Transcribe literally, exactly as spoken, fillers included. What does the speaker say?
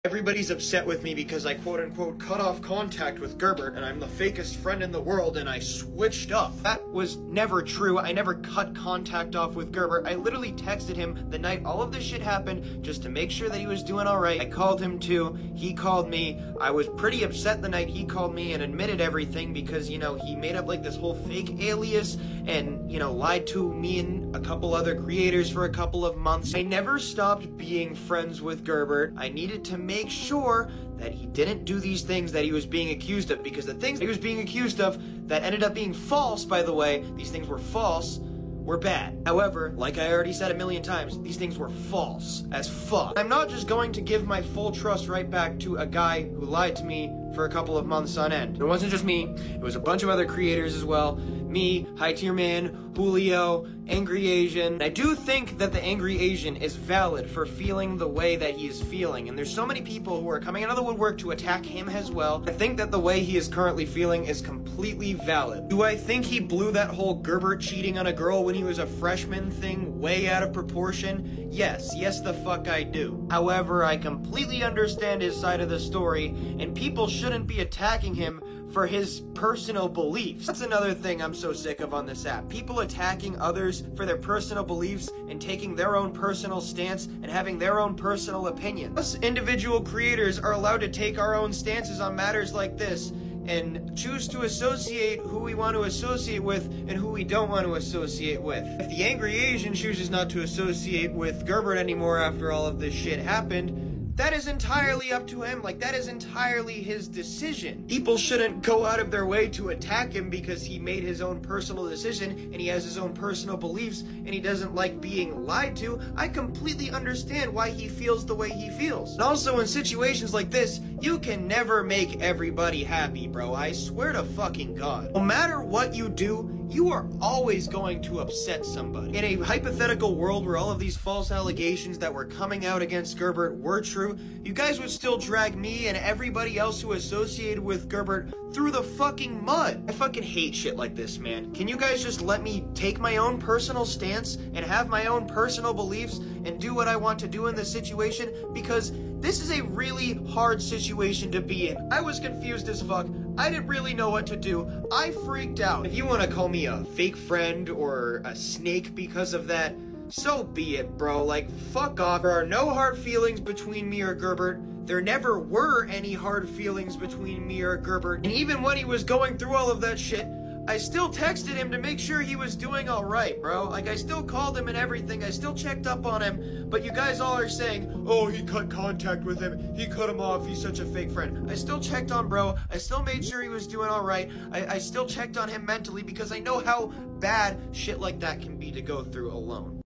Everybody's upset with me because I quote-unquote cut off contact with Gerbert and I'm the fakest friend in the world and I switched up. That was never true. I never cut contact off with Gerbert. I literally texted him the night all of this shit happened just to make sure that he was doing alright. I called him too. He called me. I was pretty upset the night he called me and admitted everything because, you know, he made up like this whole fake alias and, you know, lied to me and a couple other creators for a couple of months. I never stopped being friends with Gerbert. I needed to make sure that he didn't do these things that he was being accused of, because the things that he was being accused of that ended up being false, by the way, these things were false, were bad. However, like I already said a million times, these things were false as fuck. I'm not just going to give my full trust right back to a guy who lied to me for a couple of months on end. It wasn't just me, it was a bunch of other creators as well. Me, High Tier Man, Julio, Angry Asian. I do think that the Angry Asian is valid for feeling the way that he is feeling, and there's so many people who are coming out of the woodwork to attack him as well. I think that the way he is currently feeling is completely valid. Do I think he blew that whole Gerbert cheating on a girl when he was a freshman thing way out of proportion? Yes, yes the fuck I do. However, I completely understand his side of the story, and people shouldn't be attacking him for his personal beliefs. That's another thing I'm so sick of on this app. People attacking others for their personal beliefs and taking their own personal stance and having their own personal opinion. Us individual creators are allowed to take our own stances on matters like this and choose to associate who we want to associate with and who we don't want to associate with. If the Angry Asian chooses not to associate with Gerbert anymore after all of this shit happened, that is entirely up to him. Like, that is entirely his decision. People shouldn't go out of their way to attack him because he made his own personal decision and he has his own personal beliefs and he doesn't like being lied to. I completely understand why he feels the way he feels. And also in situations like this, you can never make everybody happy, bro. I swear to fucking God. No matter what you do, you are always going to upset somebody. In a hypothetical world where all of these false allegations that were coming out against Gerbert were true, you guys would still drag me and everybody else who associated with Gerbert through the fucking mud. I fucking hate shit like this, man. Can you guys just let me take my own personal stance and have my own personal beliefs and do what I want to do in this situation? Because this is a really hard situation to be in. I was confused as fuck. I didn't really know what to do. I freaked out. If you want to call me a fake friend or a snake because of that, so be it, bro. Like, fuck off. There are no hard feelings between me or Gerbert. There never were any hard feelings between me or Gerbert. And even when he was going through all of that shit, I still texted him to make sure he was doing alright, bro. Like, I still called him and everything. I still checked up on him. But you guys all are saying, oh, he cut contact with him. He cut him off. He's such a fake friend. I still checked on bro. I still made sure he was doing alright. I, I still checked on him mentally because I know how bad shit like that can be to go through alone.